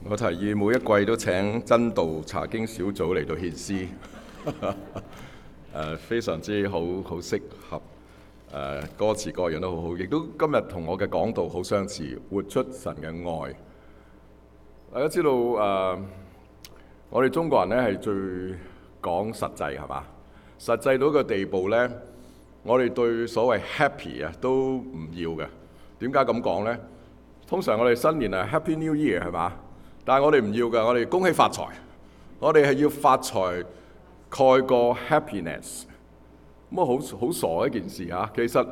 我提議每一季都請真道查經小組嚟到獻詩，非常之好適合，歌詞各樣都好好，亦都今日同我嘅講道好相似，活出神嘅愛。大家知道我哋中國人咧係最講實際係嘛？實際到個地步咧，我哋對所謂 happy 都唔要嘅。點解咁講咧？通常我哋新年係 Happy New Year 係嘛？但係我哋唔要㗎，我哋恭喜發財，我哋係要發財蓋過 happiness。咁好傻一件事嚇。其實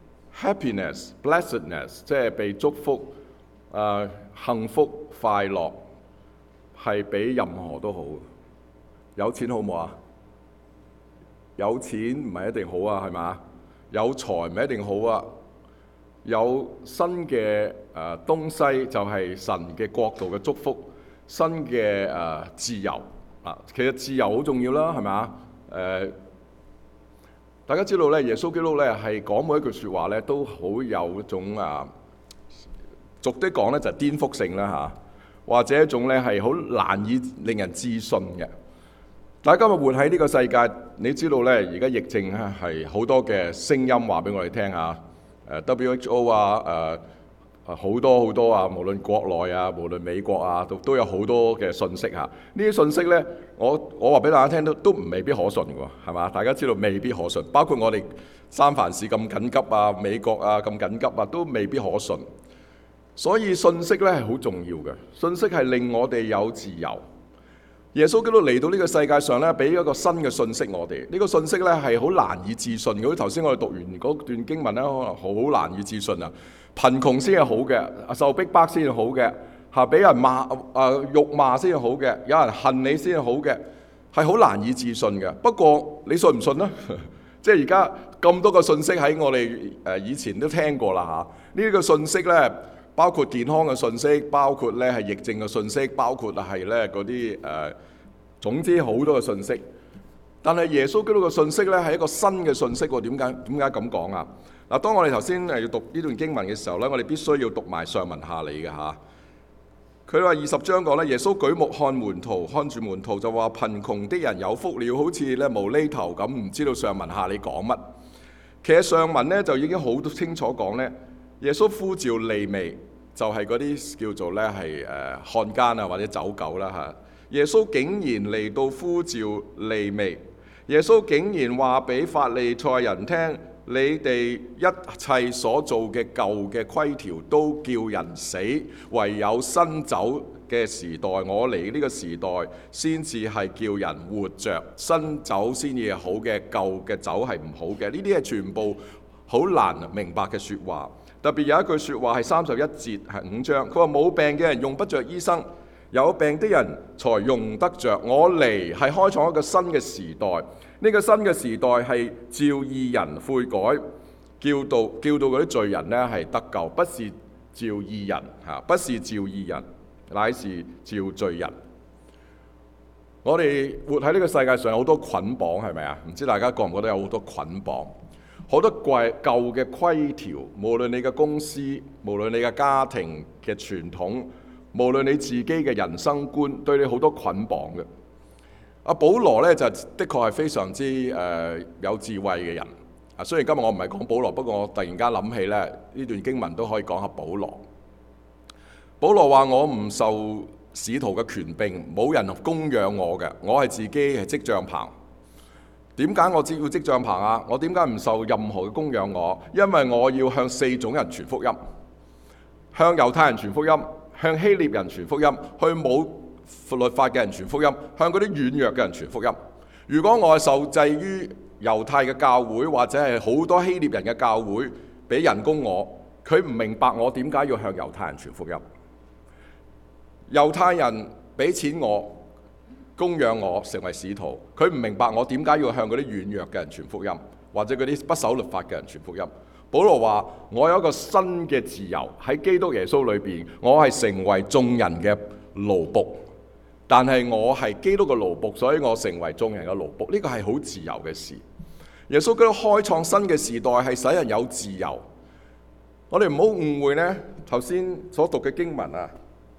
happiness、blessedness 即係被祝福、幸福、快樂係比任何都好。有錢好唔好啊？有錢唔係一定好啊，係嘛？有財唔係一定好啊。有新嘅東西就係神嘅國度嘅祝福，新嘅自由啊，其實自由好重要啦，係咪？大家知道咧，耶穌基督咧係講每一句説話咧都好有一種俗啲講咧就係顛覆性啦嚇，或者一種咧係好難以令人置信嘅。大家今日活喺呢個世界，你知道咧而家疫症咧係好多嘅聲音話俾我哋聽下。WHO 好多啊，無論國內啊，無論美國啊，都有好多嘅信息嚇。呢啲信息呢，我話俾大家聽都未必可信喎，係嘛？大家知道未必可信，包括我哋三藩市咁緊急啊，美國啊咁緊急啊，都未必可信。所以信息呢係好重要嘅，信息係令我哋有自由。耶穌基督嚟到呢個世界上咧，俾一個新嘅信息我哋。呢個信息咧係好難以置信嘅。頭先我哋讀完嗰段經文咧，可能好難以置信啊！貧窮先係好嘅，受逼迫先係好嘅，俾人辱罵先係好嘅，有人恨你先係好嘅，係好難以置信嘅。不過你信唔信呢？即係而家咁多個信息喺我哋以前都聽過啦嚇。呢個信息咧，包括健康嘅信息，包括咧係疫症嘅信息，包括係咧嗰啲總之好多嘅信息。但係耶穌基督嘅信息咧係一個新嘅信息喎。點解咁講啊？嗱，當我哋頭先要讀呢段經文嘅時候咧，我哋必須要讀埋上文下理嘅嚇。佢話20章講咧，耶穌舉目看住門徒就話：貧窮的人有福了，好似咧無厘頭咁，唔知道上文下理講乜。其實上文咧就已經好清楚講咧。耶穌呼召利未，就係嗰啲叫做咧係漢奸啊或者走狗啦嚇。耶穌竟然嚟到呼召利未，耶穌竟然話俾法利賽人聽：你哋一切所做嘅舊嘅規條都叫人死，唯有新酒嘅時代，我嚟呢個時代先至係叫人活着，新酒先至係好嘅，舊嘅酒係唔好嘅。呢啲係全部好難明白嘅説話。特別有一句説話係31節係5章，佢話冇病嘅人用不着醫生，有病的人才用得着。我嚟係開創一個新嘅時代，呢個新嘅時代係召義人悔改，叫到嗰啲罪人呢係得救，不是召義人嚇，不是召義人，乃是召罪人。我哋活喺呢個世界上有好多捆綁，係咪啊？唔知大家覺唔覺得有好多捆綁？好多舊嘅規條，無論你嘅公司，無論你嘅家庭嘅傳統，無論你自己嘅人生觀，對你好多捆綁嘅。阿保羅呢，就的確係非常之有智慧嘅人。雖然今日我唔係講保羅，不過我突然間諗起咧，呢段經文都可以講下保羅。保羅話：我唔受使徒嘅權柄，冇人供養我嘅，我係自己係織帳棚。點解我只要織帳棚啊？我點解唔受任何嘅供養我？因為我要向4種人傳福音，向猶太人傳福音，向希臘人傳福音，向冇律法嘅人傳福音，向嗰啲軟弱嘅人傳福音。如果我係受制於猶太嘅教會，或者係好多希臘人嘅教會俾人工我，佢唔明白我點解要向猶太人傳福音。猶太人俾錢我，供養我成為使徒，佢唔明白我點解要向嗰啲軟弱嘅人傳福音，或者嗰啲不守律法嘅人傳福音。保羅話：我有一個新嘅自由喺基督耶穌裏邊，我係成為眾人嘅奴僕，但係我係基督嘅奴僕，所以我成為眾人嘅奴僕。呢個係好自由嘅事。耶穌基督開創新嘅時代係使人有自由。我哋唔好誤會呢頭先所讀嘅經文啊。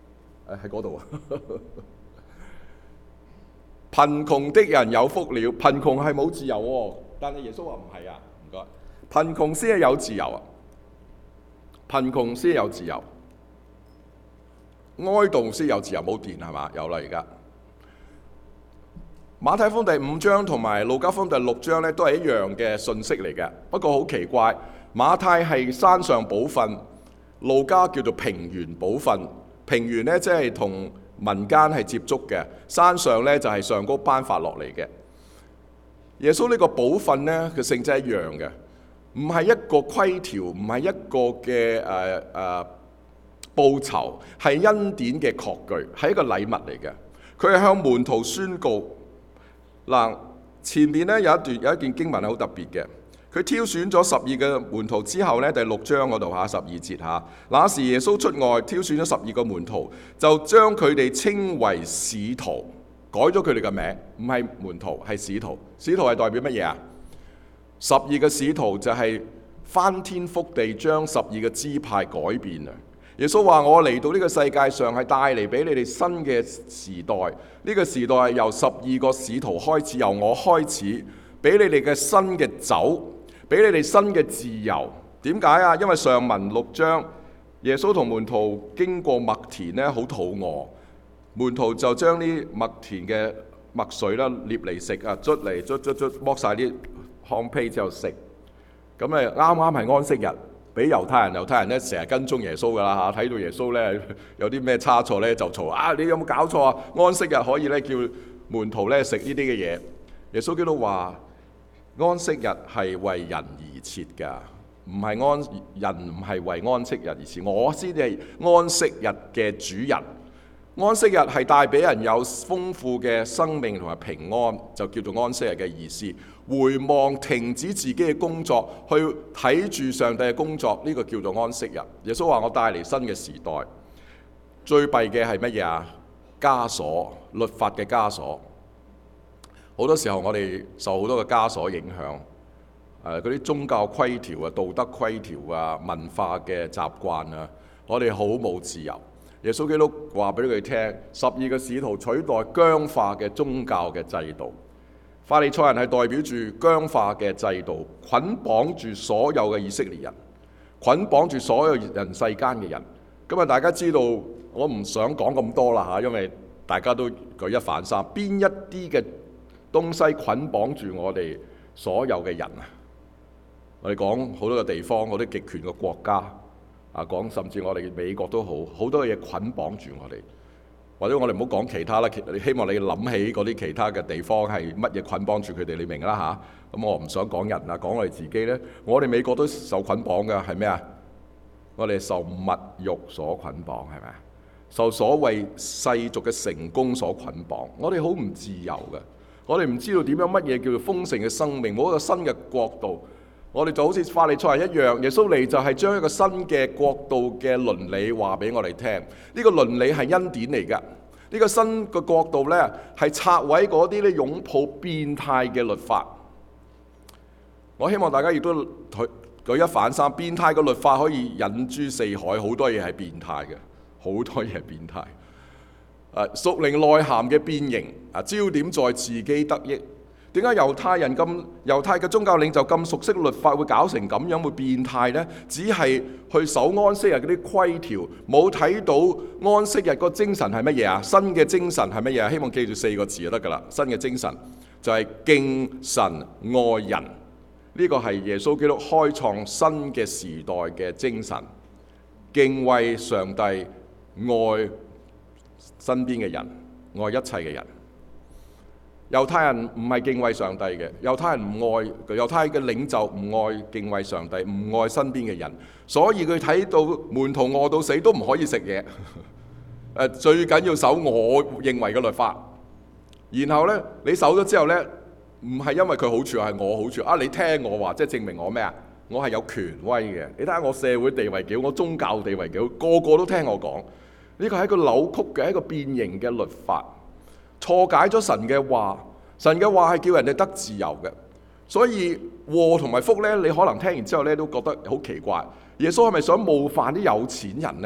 喺嗰度啊。貧窮的人有福了，貧窮係冇自由喎，但係耶穌話唔係啊，唔該，貧窮先係有自由啊，貧窮先有自由，哀慟先有自由，冇電係嘛？有啦而家。馬太福音第5章同埋路加福音第6章咧，都係一樣嘅信息嚟嘅，不過好奇怪，馬太係山上寶訓，路加叫做平原寶訓。平原咧即係同民間係接觸嘅，山上咧就係上高頒發落嚟嘅。耶穌呢個寶訓咧，佢性質一樣嘅，唔係一個規條，唔係一個嘅報酬，係恩典嘅確據，係一個禮物嚟嘅。佢係向門徒宣告。嗱，前面咧有一段經文係好特別嘅。佢挑選咗12個門徒之後咧，第6章嗰度12節嚇。那時耶穌出外挑選咗12個門徒，就將佢哋稱為使徒，改咗佢哋嘅名，唔係門徒係使徒。使徒係代表乜嘢啊？12個使徒就係翻天覆地將12個支派改變啊！耶穌話：我嚟到呢個世界上係帶嚟俾你哋新嘅時代，呢個時代係由12個使徒開始，由我開始，俾你哋嘅新嘅酒。俾你哋新嘅自由，點解啊？因為上文6章，耶穌同門徒經過麥田咧，好肚餓，門徒就將啲麥田嘅麥穗啦捏嚟食啊，捽嚟捽剝晒啲糠皮之後食。咁咧啱啱係安息日，俾猶太人咧成日跟蹤耶穌噶啦嚇，睇到耶穌咧有啲咩差錯咧就嘈啊！你有冇搞錯啊？安息日可以咧叫門徒咧食呢啲嘅嘢。耶穌基督話：安息日係為人而設㗎，人唔係為安息日而設，我先至係安息日嘅主人。安息日係帶俾人有豐富嘅生命同埋平安，就叫做安息日嘅意思。回望停止自己嘅工作，去睇住上帝嘅工作，呢個叫做安息日。耶穌話：我帶嚟新嘅時代。最弊嘅係乜嘢啊？枷鎖，律法嘅枷鎖。好多時候我哋受好多嘅枷鎖影響，嗰啲宗教規條啊、道德規條啊、文化嘅習慣啊，我哋好冇自由。耶穌基督話俾佢聽，12個使徒取代僵化嘅宗教嘅制度。法利賽人係代表住僵化嘅制度，捆綁住所有嘅以色列人，捆綁住所有人世間嘅人。咁啊，大家知道我唔想講咁多啦嚇，因為大家都舉一反三，邊一啲嘅東西捆綁住我哋所有嘅人啊！我哋講好多個地方，好多極權嘅國家啊，講甚至我哋美國都好多嘢捆綁住我哋。或者我哋唔好講其他啦，希望你諗起嗰啲其他嘅地方係乜嘢捆綁住佢哋，你明啦嚇。咁我唔想講人啊，講我哋自己呢。我哋美國都受捆綁嘅係咩啊？我哋受物慾所捆綁係咪啊？受所謂世俗嘅成功所捆綁，我哋好唔自由嘅。我哋唔知道點樣乜嘢叫做豐盛嘅生命，冇一個新嘅國度。我哋就好似法利賽人一樣，耶穌嚟就係將一個新嘅國度嘅倫理話俾我哋聽。呢個倫理係恩典嚟㗎。呢個新嘅國度呢，係拆毀嗰啲咧擁抱變態嘅律法。我希望大家亦都舉一反三，變態嘅律法可以引諸四海，好多嘢係變態嘅，好多嘢係變態。屬靈內涵嘅變形，焦點在自己得益。點解猶太嘅宗教領袖咁熟悉律法，會搞成咁樣會變態呢？只係去守安息日嗰啲規條，冇睇到安息日個精神係乜嘢啊？新嘅精神係乜嘢？希望記住4個字就得㗎啦。新嘅精神就係敬神愛人，呢個係耶穌基督開創新嘅時代嘅精神。敬畏上帝，愛身邊嘅人，愛一切嘅人。猶太人唔係敬畏上帝嘅，猶太人唔愛，猶太嘅領袖唔愛敬畏上帝，唔愛身邊嘅人，所以佢睇到門徒餓到死都唔可以食嘢。最緊要守我認為嘅律法。然後呢，你守咗之後呢，唔係因為佢好處，係我好處啊！你聽我話，即係證明我咩啊？我係有權威嘅。你睇下我社會地位幾好，我宗教地位幾好，個個都聽我講。呢個係一個扭曲嘅，一個變形嘅律法。錯解咗神嘅話，神嘅話係叫人哋得自由嘅，所以禍同埋福呢，你可能聽完之後呢都覺得好奇怪。耶穌係咪想冒犯啲有錢人呢？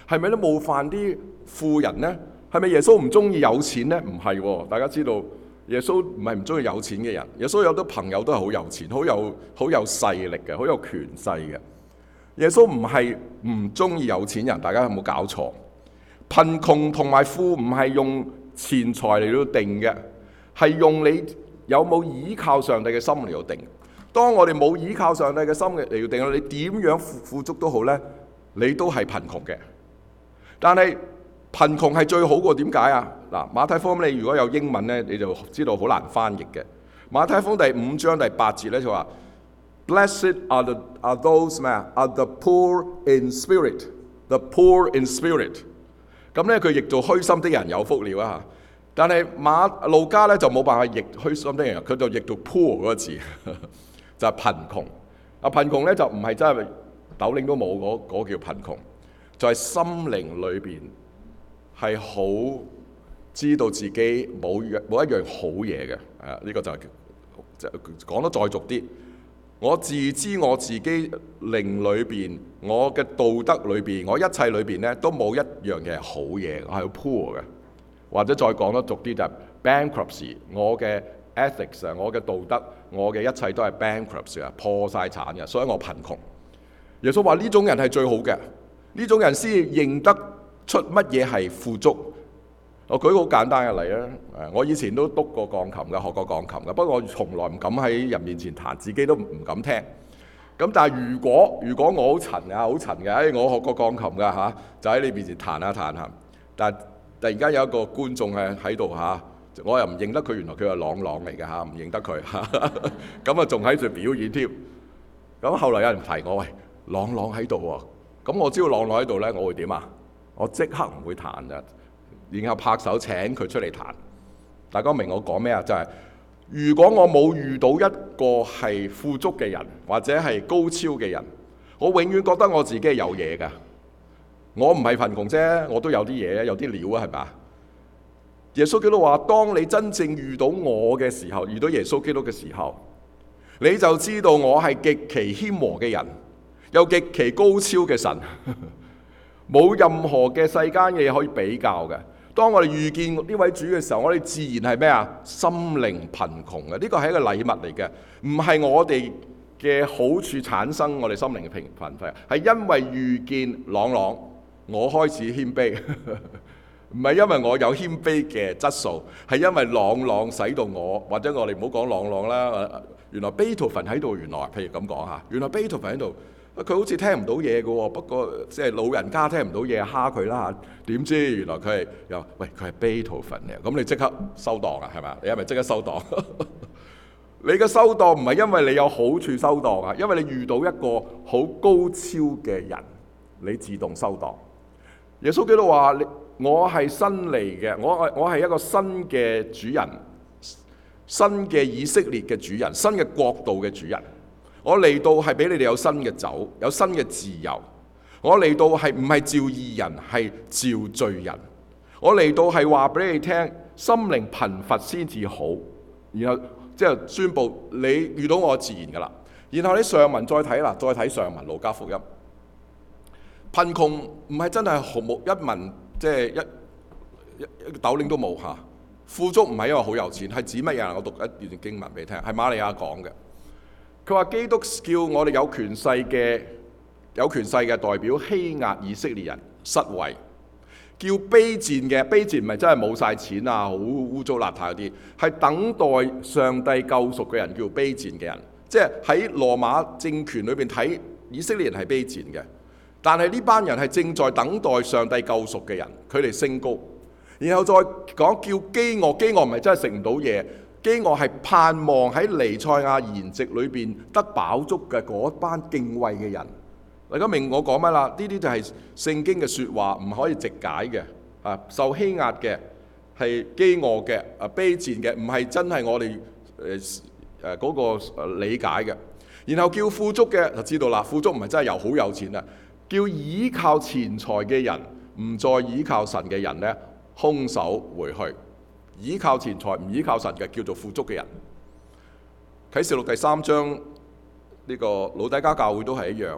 係咪都冒犯啲富人呢？係咪耶穌唔中意有錢呢？唔係喎，大家知道耶穌唔係唔中意有錢嘅人。耶穌有啲朋友都係好有錢、好有勢力嘅、好有權勢嘅。耶穌唔係唔中意有錢人，大家有冇搞錯？貧窮同埋富唔係用錢財嚟到定嘅，係用你有冇依靠上帝嘅心嚟到定。當我哋冇依靠上帝嘅心嚟到定，你點樣富足都好呢，你都係貧窮嘅。但係貧窮係最好過，點解啊？嗱，馬太福音你如果有英文呢，你就知道好難翻譯嘅。馬太福音第5章第8節咧就話 Blessed are those are the poor in spirit，the poor in spirit。咁咧佢譯做虛心的人有福了啊！但係路加咧就冇辦法譯虛心的人，佢就譯到 poor 嗰個字，就係貧窮。貧窮咧就唔係真係斗零都冇嗰叫貧窮，就係心靈裏邊係好知道自己冇一樣好嘢嘅。呢個就講得再俗啲，我自知我自己靈裏邊，我嘅道德裏邊，我一切裏邊咧都冇一樣嘢係好嘢，我係好 poor 嘅。或者再講得俗啲就係 bankruptcy， 我嘅 ethics 我嘅道德，我嘅一切都係 bankruptcy 破晒產嘅，所以我貧窮。耶穌話呢種人係最好嘅，呢種人先認得出乜嘢係富足。我舉個好簡單嘅例啊，我以前都督過鋼琴嘅，學過鋼琴嘅，不過我從來唔敢喺人面前彈，自己都唔敢聽。咁但係如果我好塵嘅，我學過鋼琴嘅嚇，就喺你面前彈下彈下，但係突然間有一個觀眾喺度嚇，我又唔認得佢，原來佢係朗朗嚟嘅嚇，唔認得佢嚇，咁啊仲喺度表演添。咁後來有人提我，喂，朗朗喺度喎，咁我知道朗朗喺度咧，我會點啊？我即刻唔會彈嘅。然後拍手請佢出嚟彈，大家明我講咩啊？就係如果我冇遇到一個係富足嘅人，或者係高超嘅人，我永遠覺得我自己係有嘢㗎。我唔係貧窮啫，我都有啲嘢，有啲料啊，係嘛？耶穌基督話：當你真正遇到我嘅時候，遇到耶穌基督嘅時候，你就知道我係極其謙和嘅人，有極其高超嘅神，冇任何嘅世間嘅嘢可以比較嘅。當我哋遇見呢位主嘅時候，我哋自然係咩啊？心靈貧窮嘅，呢個係一個禮物嚟嘅，唔係我哋嘅好處產生我哋心靈嘅貧乏，係因為遇見朗朗，我開始謙卑，唔係因為我有謙卑嘅質素，係因為朗朗使到我，或者我哋唔好講朗朗啦，原來貝多芬喺度，原來譬如咁講嚇，原來貝多芬喺度。佢好似聽唔到嘢嘅喎，不過即係老人家聽唔到嘢，蝦佢啦嚇。點知原來佢係又喂，佢係貝多芬嚟，咁你即刻收檔啊？係咪？你係咪即刻收檔？你嘅收檔唔係因為你有好處收檔啊，因為你遇到一個好高超嘅人，你自動收檔。耶穌基督話：我係新嚟嘅，我係一個新嘅主人，新嘅以色列嘅主人，新嘅國度嘅主人。我嚟到係俾你哋有新嘅酒，有新嘅自由。我嚟到係唔係召義人，係召罪人。我嚟到係話俾你聽，心靈貧乏先至好。然後即係宣佈你遇到我自然㗎啦。然後你上文再睇啦，再睇上文路加福音。貧窮唔係真係毫無一文，即係一個斗零都冇嚇。富足唔係因為好有錢，係指乜嘢？我讀一段經文俾你聽，係瑪利亞講嘅。佢話基督叫我哋有權勢嘅代表欺壓以色列人失位，叫卑賤嘅，卑賤唔係真係冇晒錢啊，好污糟邋遢嗰啲，係等待上帝救贖嘅人叫卑賤嘅人。即係喺羅馬政權裏邊睇以色列人係卑賤嘅，但係呢班人係正在等待上帝救贖嘅人，佢哋升高。然後再講叫飢餓，飢餓唔係真係食唔到嘢。飢餓係盼望喺彌賽亞筵席裏邊得飽足嘅嗰班敬畏嘅人。大家明我講乜啦？呢啲就係聖經嘅説話，唔可以直解嘅。受欺壓嘅係飢餓嘅，卑賤嘅唔係真係我哋嗰個理解嘅。然後叫富足嘅就知道啦，富足唔係真係好有錢啊。叫倚靠錢財嘅人，唔再倚靠神嘅人呢，空手回去。倚靠錢財唔倚靠神嘅叫做富足嘅人。啟示錄第3章呢個老底嘉教會都係一樣。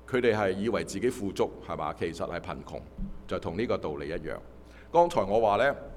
佢哋係以為自己富足係嘛，其實係貧窮，就同呢個道理一樣。剛才我話呢，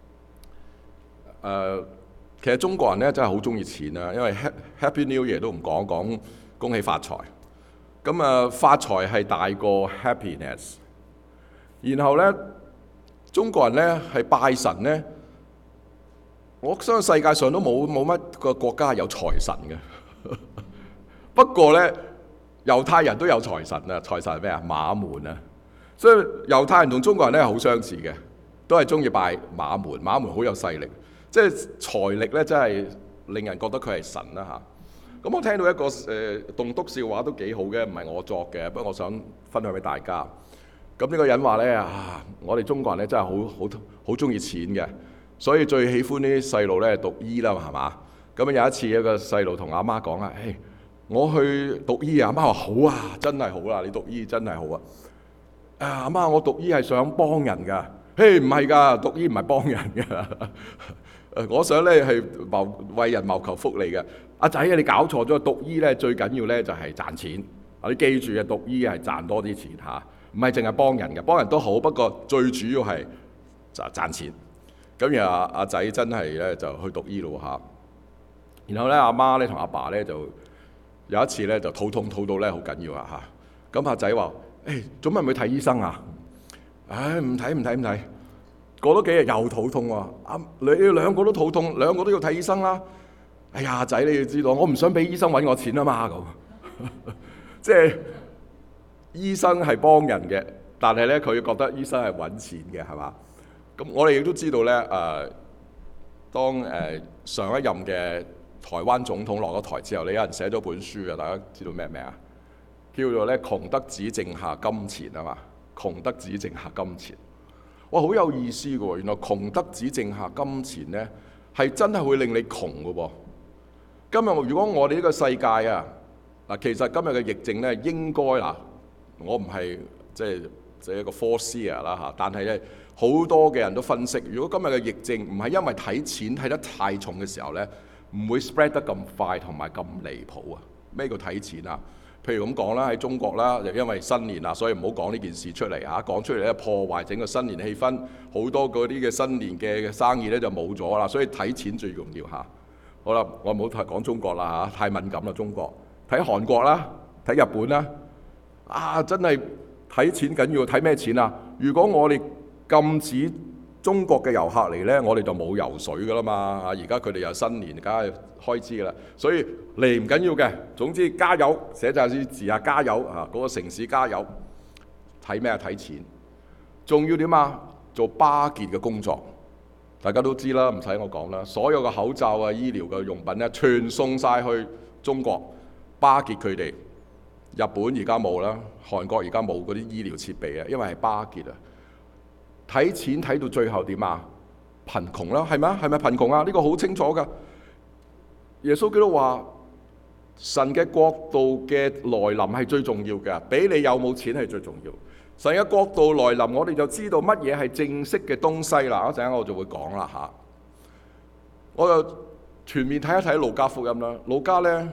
其實中國人呢真係好中意錢啊，因為 Happy New Year 都唔講，講恭喜發財。咁啊，發財係大過 happiness。然後呢，中國人呢係拜神呢，我相信世界上都冇乜個國家有財神嘅。不過呢，猶太人都有財神啊，財神係咩啊？馬門啊。所以猶太人同中國人咧好相似嘅，都係中意拜馬門。馬門好有勢力，即係財力咧，真係令人覺得佢係神啦嚇。咁我聽到一個棟篤笑話都幾好嘅，唔係我作嘅，不過我想分享俾大家。咁呢個人話咧我哋中國人咧真係好中意錢嘅，所以最喜歡啲細路咧讀醫啦，係嘛？咁有一次有一個細路同阿媽講啦，我去讀醫啊！阿媽話好啊，真係好啦，你讀醫真係好啊！阿媽，我讀醫係想幫人㗎。嘿，唔係㗎，讀醫唔係幫人㗎。我想咧係為人謀求福利嘅。阿仔啊，你搞錯咗，讀醫咧最緊要咧就係賺錢。你記住啊，讀醫係賺多啲錢嚇，唔係淨係幫人嘅，幫人都好，不過最主要係賺錢。咁然後阿仔真係咧就去讀醫咯嚇。然後咧阿媽咧同阿爸咧就有一次咧就肚痛肚到咧好緊要啊嚇。咁阿仔話：做乜唔去睇醫生啊？唔睇。過多幾日又肚痛喎。你兩個都肚痛，兩個都要睇醫生啦。哎呀，仔你要知道，我唔想俾醫生揾我錢啊嘛咁。即係醫生係幫人嘅，但係咧佢覺得醫生係揾錢嘅，係嘛？咁我哋亦都知道咧當上一任嘅台灣總統落咗台之後，你有人寫咗本書啊，大家知道咩名啊？叫做咧窮得只剩下金錢啊嘛，窮得只剩下金錢。哇，好有意思嘅喎！原來窮得只剩下金錢咧，係真係會令你窮嘅喎。今日如果我哋呢個世界啊，其實今日嘅疫症咧，應該我唔係即係一個 foreseer 啦嚇，但係咧好多嘅人都分析，如果今日嘅疫症唔係因為睇錢睇得太重嘅時候咧，唔會 spread 得咁快同埋咁離譜啊！咩叫睇錢啊？譬如咁講啦，喺中國啦，就因為新年啦，所以唔好講呢件事出嚟嚇，講出嚟咧破壞整個新年氣氛，好多嗰啲嘅新年嘅生意咧就冇咗啦，所以睇錢最重要嚇。好啦，我唔好講中國啦嚇，太敏感啦中國。睇韓國啦，睇日本啦，真係睇錢緊要，睇咩錢啊？如果我哋禁止中國嘅遊客嚟呢，我哋就冇游水噶啦嘛。而家佢哋有新年，梗係開支噶啦。所以嚟唔緊要嘅，總之加油，寫晒啲字啊，加油啊！嗰個城市加油。睇咩啊？睇錢。仲要點啊？做巴結嘅工作，大家都知啦，唔使我講啦。所有嘅口罩啊、醫療嘅用品咧，全送晒去中國，巴結佢哋。日本而家冇啦，韓國而家冇嗰啲醫療設備啊，因為係巴結啊。睇錢睇到最後點啊？貧窮啦，係咪啊？係咪貧窮啊？呢個好清楚噶。耶穌基督話：神嘅國度嘅來臨係最重要嘅，比你有冇錢係最重要。神嘅國度來臨，我哋就知道乜嘢係正式嘅東西啦。一陣我就會講啦嚇。我就全面睇一睇路加福音啦。路加咧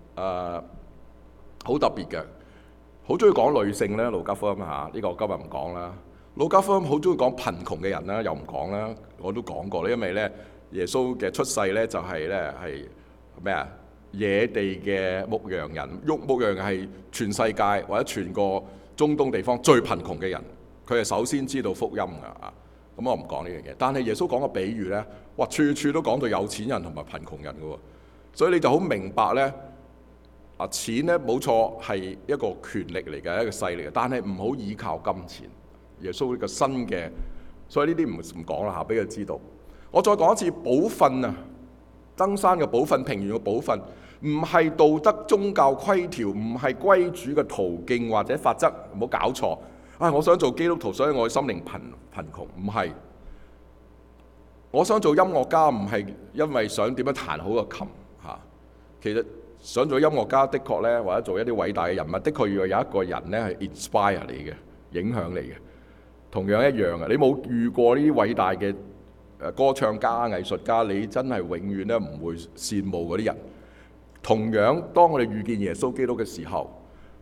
好特別嘅，好中意講女性咧。路加福音嚇，呢個我今日唔講啦。路加福音好中意講貧窮嘅人啦，又唔講啦。我都講過啦，因為咧耶穌嘅出世咧就係咧係咩啊？野地嘅牧羊人，牧羊人係全世界或者全個中東地方最貧窮嘅人，佢係首先知道福音㗎。咁我唔講呢樣嘢，但係耶穌講個比喻咧，哇，處處都講到有錢人同埋貧窮人㗎喎，所以你就好明白咧。錢咧冇錯係一個權力嚟嘅，一個勢力嘅，但係唔好依靠金錢。耶穌呢個新嘅，所以呢啲唔講啦嚇，俾佢知道。我再講一次，寶訓啊，登山嘅寶訓、平原嘅寶訓，唔係道德宗教規條，唔係歸主嘅途徑或者法則，唔好搞錯。我想做基督徒，所以我心靈貧窮，唔係。我想做音樂家，唔係因為想點樣彈好個琴嚇，其實。想做音樂家的確咧，或者做一啲偉大嘅人物，的確要有一個人咧係 inspire 你嘅，影響你嘅。同樣一樣嘅，你冇遇過呢啲偉大嘅歌唱家、藝術家，你真係永遠咧唔會羨慕嗰啲人。同樣，當我哋遇見耶穌基督嘅時候，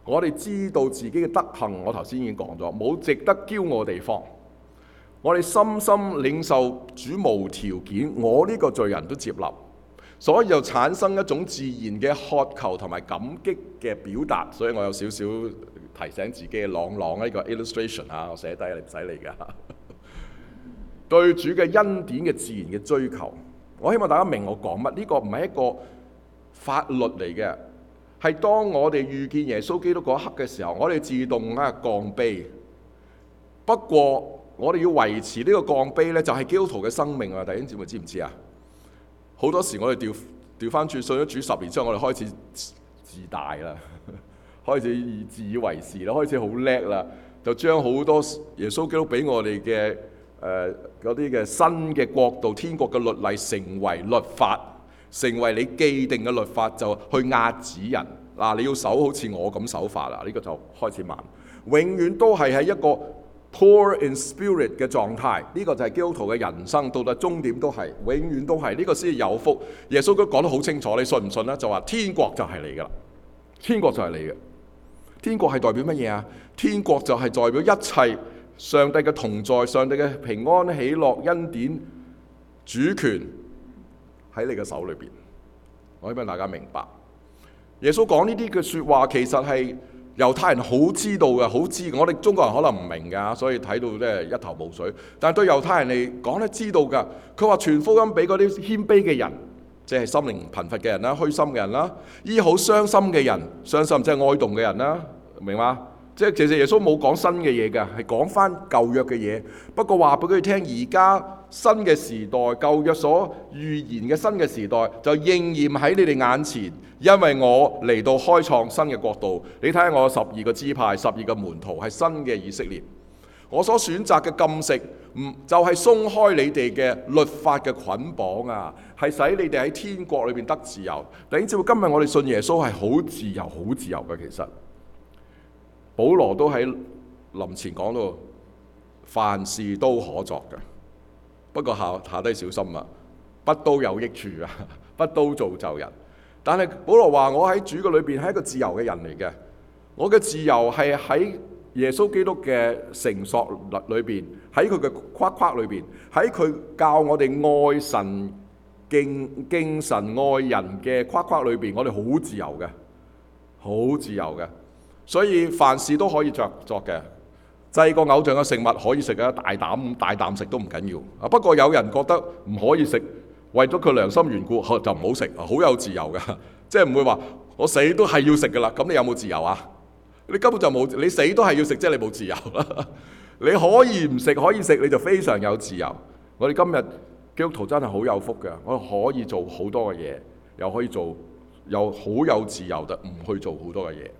我哋知道自己嘅德行，我頭先已經講咗，冇值得驕傲嘅地方。我哋深深領受主無條件，我呢個罪人都接納，所以就產生一種自然嘅渴求同埋感激嘅表達。所以我有少少提醒自己嘅朗呢個 illustration 我寫低，你唔使理㗎。對主嘅恩典嘅自然嘅追求，我希望大家明我講乜。呢個唔係一個法律嚟嘅，係當我哋遇見耶穌基督嗰一刻嘅時候，我哋自動降卑。不過我哋要維持呢個降卑呢，就係基督徒嘅生命啊！弟兄姊妹知唔知啊？好多時我哋調翻轉，信咗主10年之後，我哋開始自大啦，開始自以為是啦，開始好叻啦，就將好多耶穌基督俾我哋嘅嗰啲嘅新嘅國度、天國嘅律例成為律法，成為你既定嘅律法，就去壓止人嗱。你要守好似我咁守法啦，呢個就開始慢。永遠都係喺一個 poor in spirit 嘅狀態，呢個就係基督徒嘅人生，到底終點都係，永遠都係呢個先係有福。耶穌都講得好清楚，你信唔信呢？就話天國就係你噶啦，天國就係你嘅。天國係代表乜嘢啊？天國就係代表一切上帝嘅同在，上帝嘅平安、喜樂、恩典、主權喺你嘅手裏邊。我希望大家明白，耶穌講呢啲嘅説話，其實係猶太人好知道嘅，好知。我哋中國人可能唔明㗎，所以睇到即係一頭霧水。但係對猶太人嚟講咧，知道㗎。佢話傳福音俾嗰啲謙卑嘅人，即係心靈貧乏嘅人啦、虛心嘅人啦，醫好傷心嘅人，傷心即係哀慟嘅人啦，明嘛？即係其實耶穌冇講新嘅嘢㗎，係講翻舊約嘅嘢。不過話俾佢哋聽，而家新嘅時代，舊約所預言嘅新嘅時代就應驗喺你哋眼前，因為我嚟到開創新嘅國度。你睇下我12個支派、12個門徒係新嘅以色列。我所選擇嘅禁食，就係鬆開你哋嘅律法嘅捆綁啊，係使你哋喺天國裏邊得自由。弟兄姊妹，今日我哋信耶穌係好自由、好自由嘅。其實保羅都喺臨前講到，凡事都可作嘅，不過下低小心啊，不都有益處啊，不都造就人。但係保羅話：我喺主嘅裏邊係一個自由嘅人嚟嘅，我嘅自由係喺耶穌基督嘅繩索裏邊，喺佢嘅框框裏邊，喺佢教我哋愛神、敬神、愛人嘅框框裏邊，我哋好自由嘅，好自由嘅。所以凡事都可以作嘅，祭個偶像嘅食物可以食啊，大啖食都唔緊要啊。不過有人覺得唔可以食，為咗佢良心緣故，就唔好食，好有自由嘅，即係唔會話我死都係要食噶啦。咁你有冇自由啊？你根本就冇，你死都係要食，即係你冇自由啦。你可以唔食，可以食，你就非常有自由。我哋今日基督徒真係好有福嘅，我哋可以做好多嘅嘢，又可以做，又好有自由地唔去做好多嘅嘢。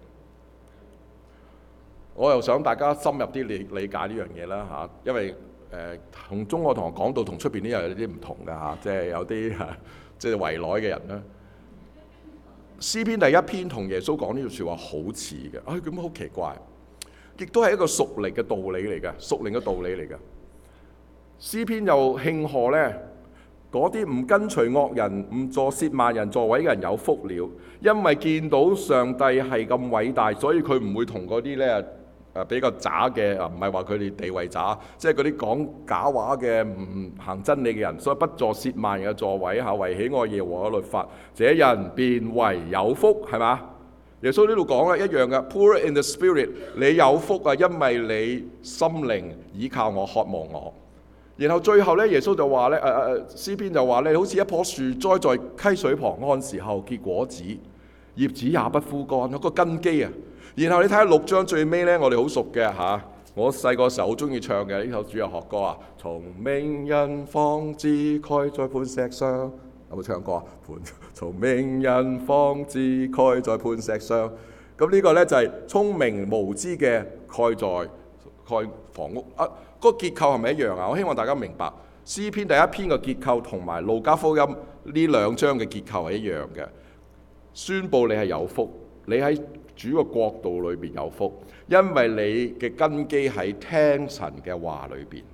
我又想大家深入啲理解呢樣嘢啦嚇，因為同中學同學講到同出邊啲又有啲唔同㗎嚇，即係有啲即係圍內嘅人啦。詩篇第1篇同耶穌講呢句説話好似嘅，咁好奇怪，亦都係一個屬靈嘅道理嚟嘅，屬靈嘅道理嚟嘅。詩篇又慶賀呢，嗰啲唔跟隨惡人、唔坐褻慢人座位嘅人有福了，因為見到上帝係咁偉大，所以佢唔會同嗰啲呢比較渣嘅，唔係話佢哋地位渣，即係嗰啲講假話嘅、唔行真理嘅人，所以不坐褻慢人嘅座位嚇，為喜愛耶和華嘅律法，這人便為有福，係嘛？耶穌呢度講嘅一樣嘅 ，poor in the spirit， 你有福啊，因為你心靈倚靠我、渴望我。然後最後咧，耶穌就話咧，詩篇就話咧，好似一棵樹栽在溪水旁，按時候結果子，葉子也不枯乾，有個根基啊。然後你睇下6章最尾咧，我哋好熟嘅嚇，我細個時候好中意唱嘅呢首主日學歌啊，從明人方知蓋在磐石上，有冇唱過啊？從明人方知蓋在磐石上，咁呢個咧就係聰明無知嘅蓋房屋啊。嗰個結構係咪一樣啊？我希望大家明白，詩篇第1篇嘅結構同埋路加福音呢2章嘅結構係一樣嘅，宣佈你係有福，你喺主嘅國度裏邊有福，因為你嘅根基喺聽神嘅話裏邊。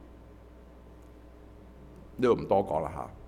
呢度唔多講啦嚇，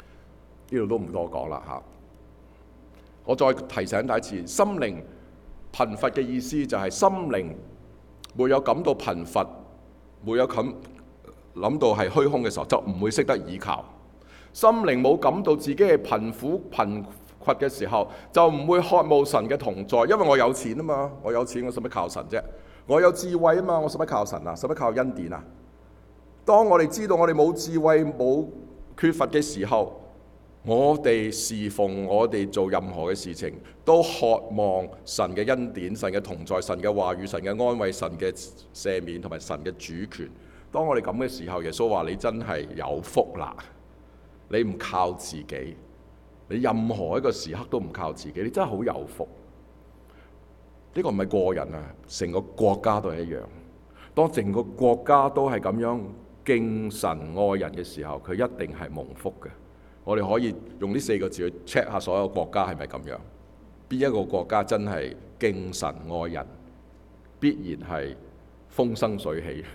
呢度都唔多講啦嚇。我再提醒第一次，心靈貧乏嘅意思就係心靈沒有感到貧乏，沒有諗到係虛空嘅時候，就唔會識得倚靠。心靈冇感到自己係貧乏嘅時候，就唔會渴慕神嘅同在，因為我有錢啊嘛，我有錢我使乜靠神啫？我有智慧啊嘛，我使乜靠神啊？使乜靠恩典啊？當我哋知道我哋冇智慧冇缺乏嘅時候，我哋侍奉，我哋做任何嘅事情，都渴望神嘅恩典、神嘅同在、神嘅話語、神嘅安慰、神嘅赦免同埋神嘅主權。當我哋咁嘅時候，耶穌話：你真係有福啦！你唔靠自己，你任何一個時刻都唔靠自己，你真係好有福。呢個唔係個人啊，成個國家都係一樣。當整個國家都係咁樣敬神愛人嘅時候，佢一定係蒙福嘅。我哋可以用呢4個字去 check 下所有國家係咪咁樣？邊一個國家真係敬神愛人，必然係風生水起。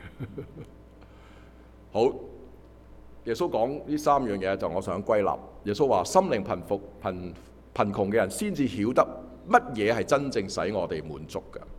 好，耶穌講呢3樣嘢，就我想歸納。耶穌話：心靈貧窮嘅人先至曉得乜嘢係真正使我哋滿足嘅。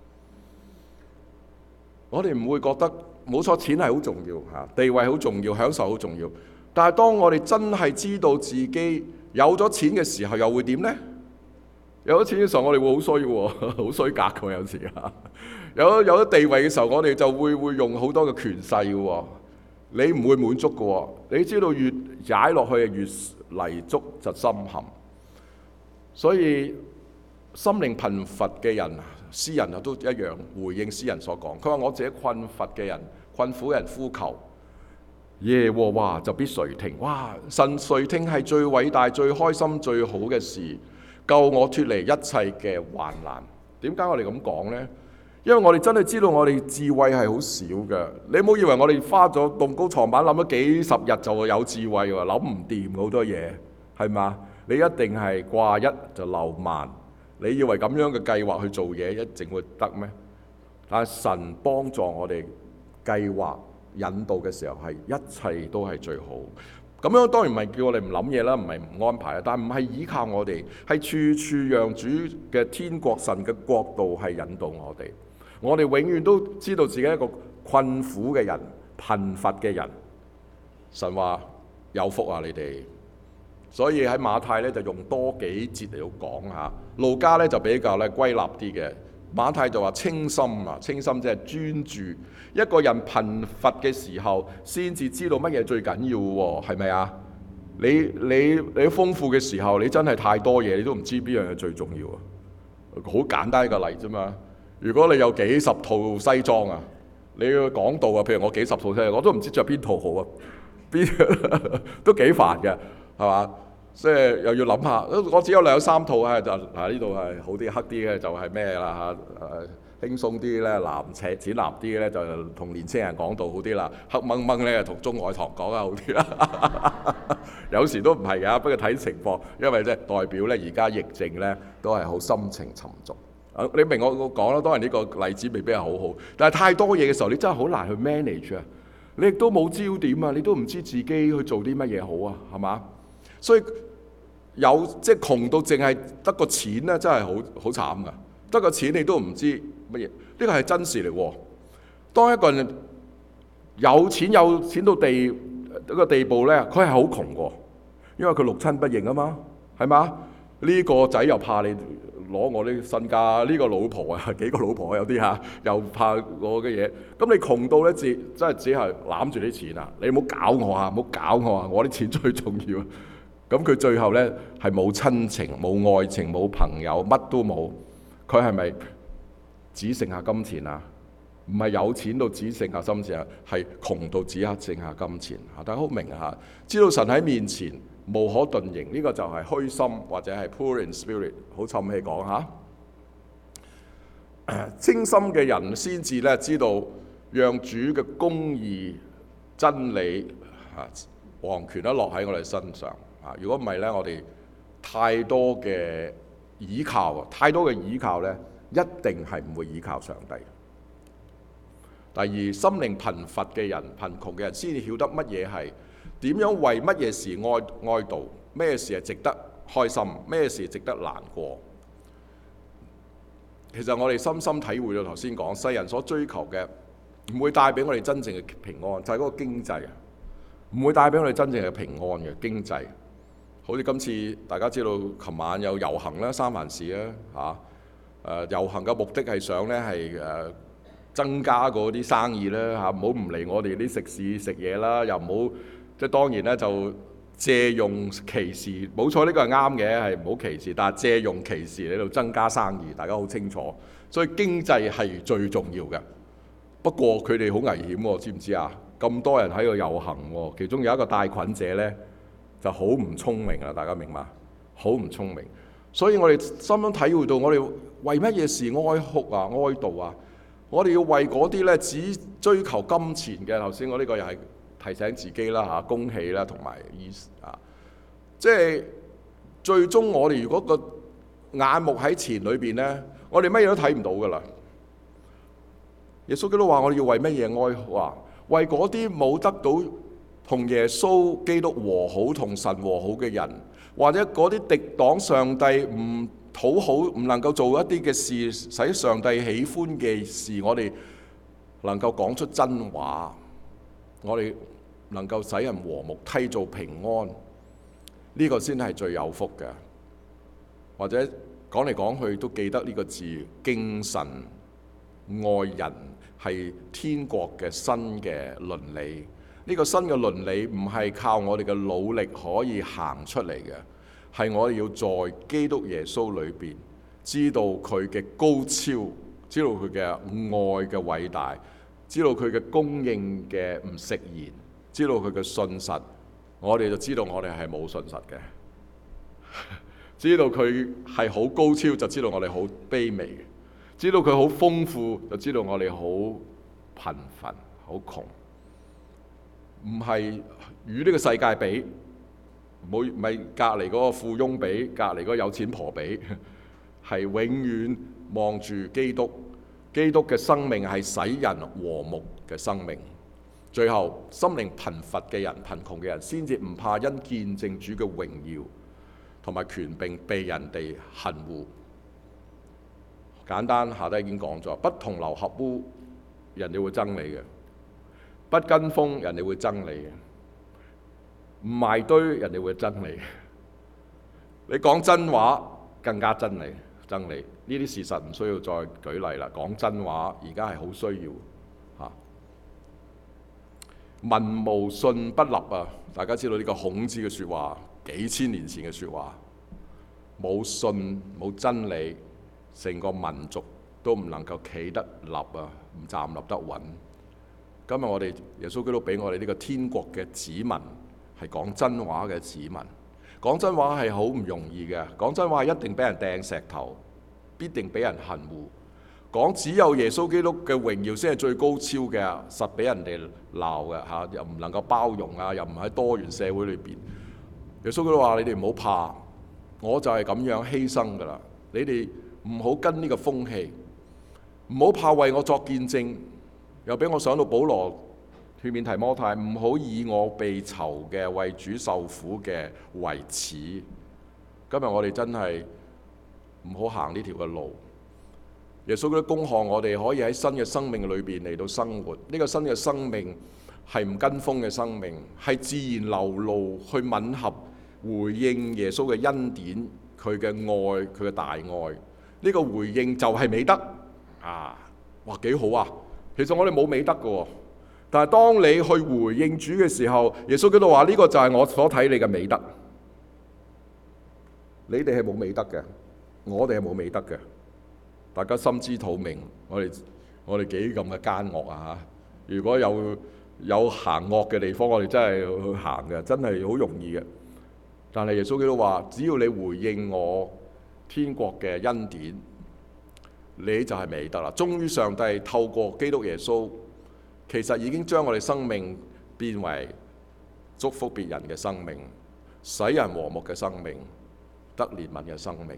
我哋唔會覺得冇錯，錢係好重要嚇，地位好重要，享受好重要。但係當我哋真係知道自己有咗錢嘅時候，又會點呢？有咗錢嘅時候，我哋會好衰喎，好衰格嘅有時啊。有咗地位嘅時候，我哋就會用好多嘅權勢嘅喎。你唔會滿足嘅喎。你知道越踩落去越泥足就深陷。所以心靈貧乏嘅人，詩人都一樣回應詩人所講。佢話：我自己困乏嘅人、困苦嘅人呼求耶和華就必垂聽。哇！神垂聽係最偉大、最開心、最好嘅事，救我脫離一切嘅患難。點解我哋咁講呢？因為我哋真係知道我哋智慧係好少嘅。你唔好以為我哋花咗動高床板諗咗幾十日就會有智慧喎，諗唔掂好多嘢，係嘛？你一定係掛一就漏萬。你以為咁樣嘅計劃去做嘢一定會得咩？但係神幫助我哋計劃引導嘅時候，係一切都係最好。咁樣當然唔係叫我哋唔諗嘢啦，唔係唔安排啦，但唔係依靠我哋，係處處讓主嘅天國、神嘅國度係引導我哋。我哋永遠都知道自己係一個困苦嘅人、貧乏嘅人。神話有福啊，你哋。所以喺馬太咧就用多幾節嚟到講下，路加咧就比較咧歸納啲嘅。馬太就話清心啊，清心即係專注。一個人貧乏嘅時候，先至知道乜嘢最緊要喎，係咪啊？你豐富嘅時候，你真係太多嘢，你都唔知邊樣嘢最重要啊！好簡單一個例啫嘛。如果你有幾十套西裝啊，你要講道啊，譬如我幾十套西裝，我都唔知着邊套好啊，都幾煩嘅，係嘛？即係又要諗下，我只有2、3套啊，就嗱呢度係好啲黑啲嘅就係咩啦嚇，輕鬆啲咧藍淺藍啲嘅咧就同年青人講道好啲啦，黑掹掹咧同中外堂講啊好啲啦。有時都唔係㗎，不過睇情況，因為咧代表咧而家疫症咧都係好心情沉重。你明我講啦，當然呢個例子未必係好好，但係太多嘢嘅時候，你真係好難去 manage 啊！你亦都冇焦點啊，你都唔知自己去做啲乜嘢好啊，係嘛？所以即係窮到淨係得個錢咧，真係好慘噶。得個錢你都唔知乜嘢，呢個係真事嚟喎。當一個人有錢到一個地步咧，佢係好窮喎，因為佢六親不認啊嘛，係嘛？呢個仔又怕你攞我啲身家，呢個老婆啊，幾個老婆有啲嚇，又怕我嘅嘢。咁你窮到咧，真係只係攬住啲錢啊！你唔好搞我啊，唔好搞我啊！我啲錢最重要。咁佢最後咧係冇親情、冇愛情、冇朋友，乜都冇。佢係咪只剩下金錢啊？唔係有錢到只剩下金錢啊，係窮到只剩下金錢嚇。大家好明嚇，知道神喺面前無可遁形，呢個就係虛心或者係 poor in spirit， 好沉氣講嚇。清心嘅人先至咧知道，讓主嘅公義、真理王權都落喺我哋身上。如果唔係咧，我哋太多嘅倚靠咧，一定係唔會倚靠上帝。第二，心靈貧乏嘅人、貧窮嘅人，先至曉得乜嘢係點樣為乜嘢事哀悼，咩事係值得開心，咩事值得難過。 其實我哋深深體會到頭先講，世人所追求嘅唔會帶俾我哋真正嘅平安，就係嗰個經濟啊，唔會帶俾我哋真正嘅平安嘅經濟。好似今次大家知道，琴晚有遊行啦，三藩市啦遊行嘅目的係想咧係增加嗰啲生意啦嚇，唔好唔嚟我哋啲食肆食嘢啦，又唔好即係當然咧就借用歧視，冇錯呢個係啱嘅，係唔好歧視，但係借用歧視喺度增加生意，大家好清楚。所以經濟係最重要嘅。不過佢哋好危險喎，知唔知啊？咁多人喺度遊行喎，其中有一個帶菌者呢，就好唔聰明啊！大家明嘛？好唔聰明。所以我哋深深體會到，我哋為乜嘢事哀哭啊、哀悼啊？我哋要為嗰啲呢只追求金錢嘅，頭先我呢個又係提醒自己啦嚇，恭喜啦同埋即係最終我哋如果個眼目喺錢裏邊呢，我哋乜嘢都睇唔到噶啦。耶穌基督話：我哋要為乜嘢哀哭啊？為嗰啲冇得到同耶穌基督和好、同神和好嘅人，或者嗰啲敵擋上帝、唔討好、唔能夠做一啲嘅事，使上帝喜歡嘅事，我哋能夠講出真話，我哋能夠使人和睦、締造平安，呢個先係最有福嘅。或者講嚟講去都記得呢個字，敬神愛人係天國嘅新嘅倫理。呢個新嘅倫理唔係靠我哋嘅努力可以行出嚟嘅，係我哋要在基督耶穌裏邊知道佢嘅高超，知道佢嘅愛嘅偉大，知道佢嘅供應嘅唔食言，知道佢嘅信實，我哋就知道我哋係冇信實嘅。知道佢係好高超，就知道我哋好卑微嘅；知道佢好豐富，就知道我哋好貧乏、好窮。唔係與呢個世界比，唔係隔離嗰個富翁比，隔離嗰個有錢婆比，係永遠望住基督。基督嘅生命係使人和睦嘅生命。最後，心靈貧乏嘅人、貧窮嘅人，先至唔怕因見證主嘅榮耀同埋權柄被人哋恨惡。簡單下低已經講咗，不同流合污，人哋會憎你嘅；不跟風，人哋會憎你嘅；唔埋堆，人哋會憎你。你講真話，更加憎你。呢啲事實唔需要再舉例啦。講真話，而家係好需要嚇。民無信不立啊！大家知道呢個孔子嘅説話，幾千年前嘅説話，冇信冇真理，成個民族都唔能夠企得立啊，唔站立得穩。今日我哋耶穌基督俾我哋呢個天國嘅子民，係講真話嘅子民。講真話係好唔容易嘅，講真話一定俾人掟石頭，必定俾人恨惡。講只有耶穌基督嘅榮耀先係最高超嘅，實俾人哋鬧嘅嚇，又唔能夠包容啊，又唔喺多元社會裏邊。耶穌基督話：你哋唔好怕，我就係咁樣犧牲噶啦。你哋唔好跟呢個風氣，唔好怕為我作見證。又俾我想到保羅勸勉提摩太，唔好以我被囚嘅為主受苦嘅為恥。今日我哋真係唔好行呢條嘅路。耶穌基督恭賀我哋可以喺新嘅生命裏邊嚟到生活。呢個新嘅生命係唔跟風嘅生命，係自然流露去吻合回應耶穌嘅恩典，佢嘅愛，佢嘅大愛。呢個回應就係美德啊！哇，幾好啊！其實我哋冇美德嘅，但係當你去回應主嘅時候，耶穌基督話：呢個就係我所睇你嘅美德。你哋係冇美德嘅，我哋係冇美德嘅。大家心知肚明，我哋幾咁嘅奸惡啊！嚇，如果有行惡嘅地方，我哋真係去行嘅，真係好容易嘅。但係耶穌基督話：只要你回應我天國嘅恩典，你就係美德啦。終於上帝透過基督耶穌，其實已經將我哋生命變為祝福別人嘅生命，使人和睦嘅生命，得憐憫嘅生命。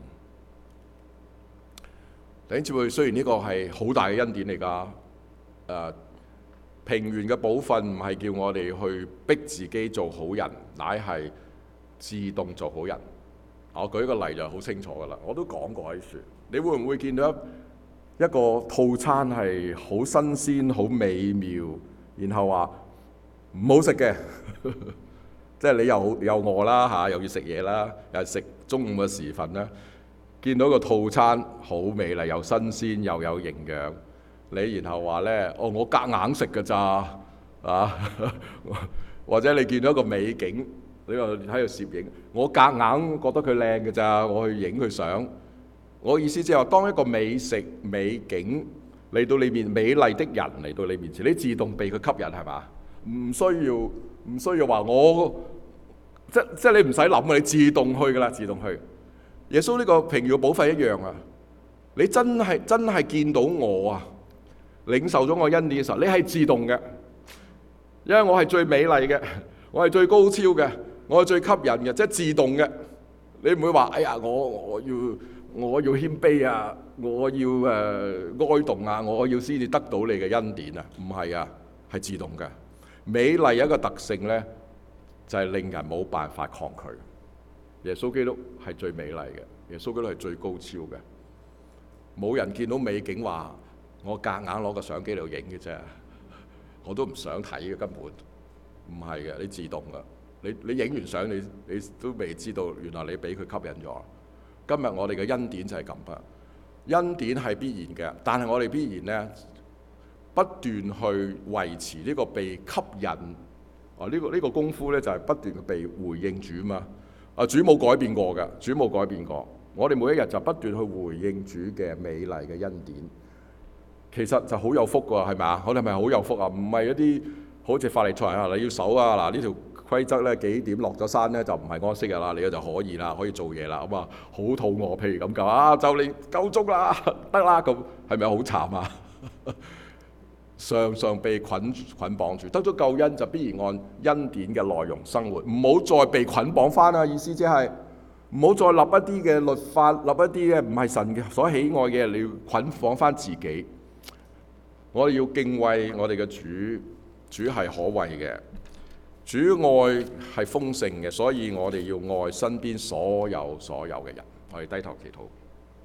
弟兄姊妹，雖然呢個係好大嘅恩典嚟㗎，平原嘅寶訓唔係叫我哋去逼自己做好人，乃係自動做好人。我舉個例就好清楚㗎啦，我都講過喺書。你會唔會見到一個套餐係好新鮮、好美妙，然後話唔好食嘅，即係你又餓啦嚇，又要食嘢啦，又係食中午嘅時分啦，見到個套餐好美麗，又新鮮又有營養，你然後話呢，哦，我夾硬食㗎咋啊？或者你見到一個美景，你喺度攝影，我夾硬覺得佢靚㗎咋，我去影佢相。我意思即係話，當一個美食美景嚟到你面，美麗的人嚟到你面前，你自動被佢吸引係嘛？唔需要話我即係你唔使諗啊，你自動去㗎啦，自動去。耶穌呢個榮耀寶費一樣啊！你真係見到我啊，領受咗我恩典嘅時候，你係自動嘅，因為我係最美麗嘅，我係最高超嘅，我係最吸引嘅，即係自動嘅。你唔會話哎呀，我要謙卑啊，我要哀慟啊，我要先至得到你嘅恩典啊，唔係啊，係自動嘅。美麗有一個特性呢，就係令人冇辦法抗拒。耶穌基督係最美麗嘅，耶穌基督係最高超嘅。冇人見到美景話我夾硬攞個相機嚟影嘅啫，我都唔想睇嘅，根本唔係嘅，你自動嘅。你影完相你都未知道，原來你俾佢吸引咗。今日我哋嘅恩典就係咁啊！恩典係必然嘅，但係我哋必然呢，不斷去維持呢個被吸引。呢個功夫呢，就係不斷被回應主嘛。主冇改變過嘅，主冇改變過。我哋每一日就不斷去回應主嘅美麗嘅恩典。其實就好有福㗎，係咪啊？我哋係咪好有福啊？唔係一啲好似法利賽人啊，你要守啊！嗱，呢條規則呢，幾點落咗山呢，就唔係安息日啦，你就可以啦，可以做嘢啦。咁啊，好肚餓，譬如咁講啊，就嚟夠鐘啦，得啦，咁係咪好慘啊？常常被捆綁住，得咗救恩就必然按恩典嘅內容生活，唔好再被捆綁翻啊！意思即係唔好再立一啲嘅律法，立一啲嘅唔係神嘅所喜愛嘅，你要捆綁翻自己。我哋要敬畏我哋嘅主，主係可畏嘅，主愛係豐盛嘅，所以我哋要愛身邊所有嘅人。我哋低頭祈禱。